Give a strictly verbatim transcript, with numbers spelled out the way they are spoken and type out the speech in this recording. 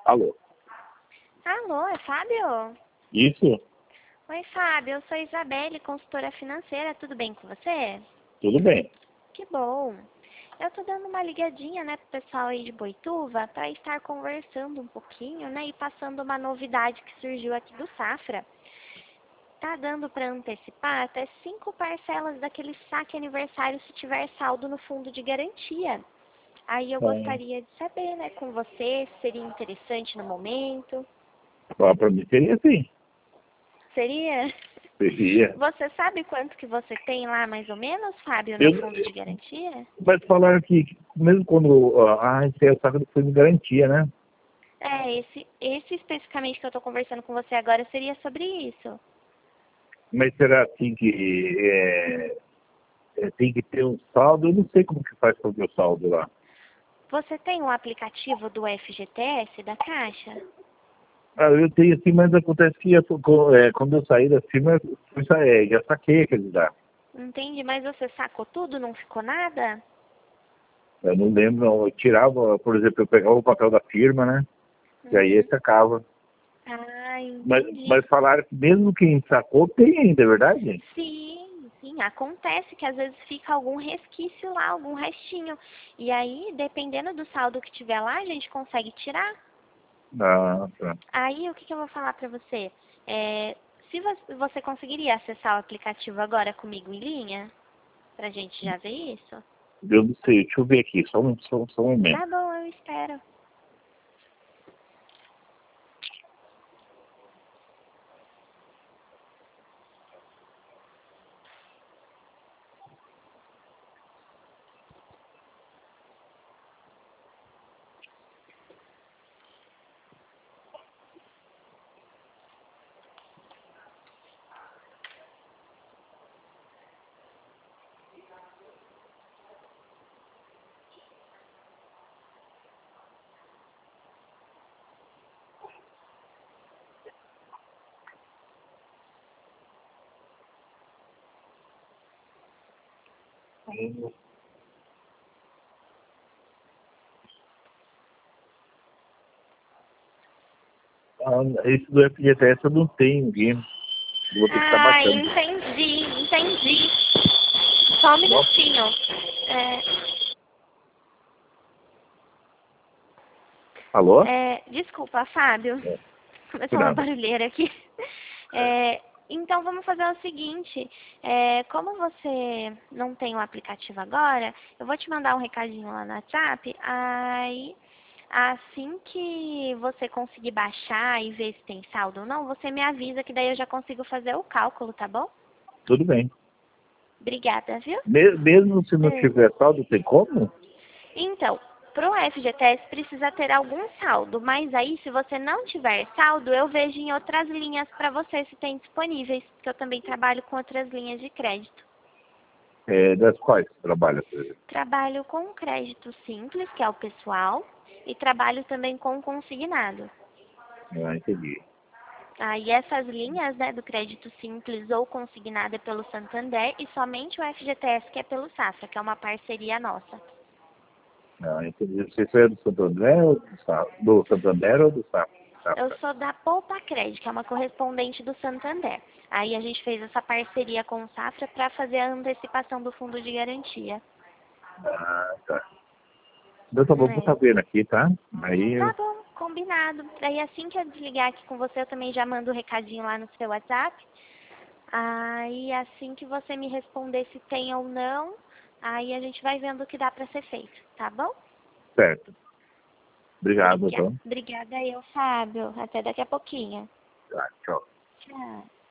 Alô? Alô, é Fábio? Isso? Oi, Fábio, eu sou Isabelle, consultora financeira, tudo bem com você? Tudo bem. Que bom. Eu tô dando uma ligadinha, né, pro pessoal aí de Boituva para estar conversando um pouquinho, né, e passando uma novidade que surgiu aqui do Safra. Tá dando para antecipar até cinco parcelas daquele saque aniversário se tiver saldo no fundo de garantia. Aí eu É, gostaria de saber, né, com você, se seria interessante no momento. para mim seria assim. Seria? Seria. Você sabe quanto que você tem lá, mais ou menos, Fábio, no Eu, fundo de garantia? mas falaram que mesmo quando... Ah, esse é o saco do fundo de garantia, né? É, esse, esse especificamente que eu estou conversando com você agora seria sobre isso. Mas será assim que é, é, tem que ter um saldo? Eu não sei como que faz para o meu saldo lá. Você tem o aplicativo do F G T S da Caixa? Ah, eu tenho assim, mas acontece que eu, é, quando eu saí da firma, eu já, é, já saquei aquele lá. Entende? Mas você sacou tudo, não ficou nada? Eu não lembro, não. Eu tirava, por exemplo, eu pegava o papel da firma, né? E aí Uhum. sacava. Ah, Mas, entendi. mas falaram que mesmo quem sacou tem ainda, é verdade? Sim, sim, acontece que às vezes fica algum resquício lá, algum restinho. E aí, dependendo do saldo que tiver lá, a gente consegue tirar. Ah, tá. Aí, o que, que eu vou falar pra você? É, se você, você conseguiria acessar o aplicativo agora comigo em linha? Pra gente já ver isso? Eu não sei, deixa eu ver aqui, só um, só, só um momento. Tá bom, eu espero. Ah, esse do F G T S eu não tenho aqui. Eu vou ter que estar Ah, baixando. entendi, entendi. Só um Nossa, minutinho. alô? É, é, desculpa, Fábio. É, Começou uma nada. barulheira aqui. É, então vamos fazer o seguinte, é, como você não tem o aplicativo agora, eu vou te mandar um recadinho lá no WhatsApp, aí assim que você conseguir baixar e ver se tem saldo ou não, você me avisa que daí eu já consigo fazer o cálculo, tá bom? Tudo bem. Obrigada, viu? Me- Mesmo se não É. tiver saldo, tem como? Então, para o F G T S precisa ter algum saldo, mas aí se você não tiver saldo, eu vejo em outras linhas para você se tem disponíveis, porque eu também trabalho com outras linhas de crédito. É, das quais você trabalha, por exemplo? Trabalho com crédito simples, que é o pessoal, e trabalho também com consignado. Ah, entendi. Aí essas linhas, né, do crédito simples ou consignado é pelo Santander e somente o F G T S que é pelo Safra, que é uma parceria nossa. Ah, entendi. Você foi do Santander ou do Safra? Do Santander ou do Safra? Eu Safra. sou da Poupa Crédito, que é uma correspondente do Santander. Aí a gente fez essa parceria com o Safra para fazer a antecipação do fundo de garantia. Ah, tá. Então tá bom, vou É. estar vendo aqui, tá? Aí Tá eu... bom, combinado. Daí assim que eu desligar aqui com você, eu também já mando o recadinho lá no seu WhatsApp. Aí assim que você me responder se tem ou não, aí a gente vai vendo o que dá para ser feito, tá bom? Certo. Obrigado, Obrigada. então. Obrigada eu, Fábio. Até daqui a pouquinho. Tá, tchau. Tchau.